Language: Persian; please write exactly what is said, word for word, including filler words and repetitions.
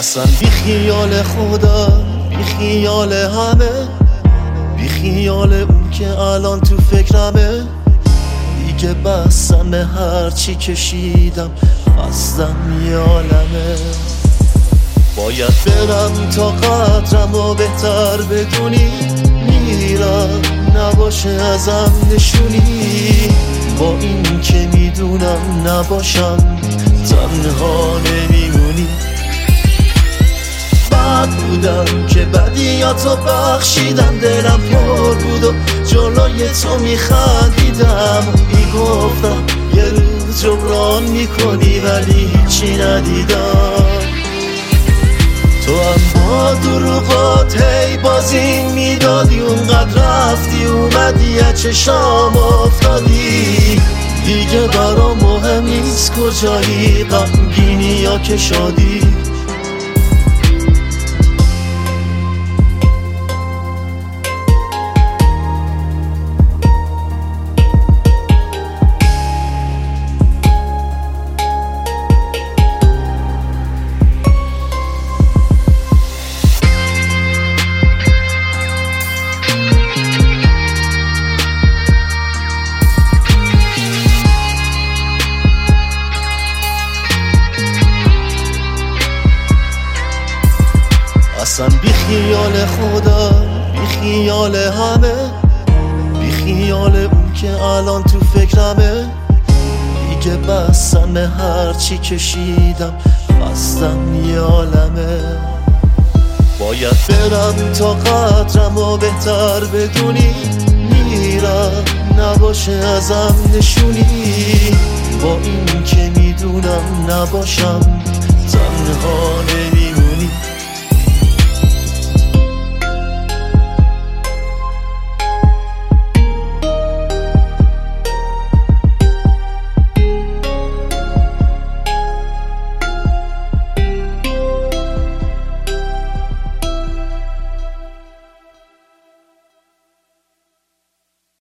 اصلا بی خیال خدا، بی خیال همه، بی خیال اون که الان تو فکرمه. دیگه بستم به هر چی کشیدم، خستم یه عالمه. باید برم تا قدرم و بهتر بدونی، میرم نباشه ازم نشونی. با این که میدونم نباشم تنها نمیمونی. بد بودم که بدیاتو بخشیدم، دلم پر بود و جلوی تو میخندیدم. میگفتم یه روز جبران میکنی ولی هیچی ندیدم. تو هم با دروغات هی بازی میدادی، اونقدر رفتی اومدی از چشام افتادی. دیگه برام مهم نیست کجایی، غمگینی یا که شادی. اصلا بی خیال خدا، بی خیال همه، بی خیال اون که الان تو فکرمه. دیگه بستم به هر چی کشیدم، خستم یه عالمه. باید برم تا قدرم و بهتر بدونی، میرم نباشه ازم نشونی. با این که میدونم نباشم تنها نمی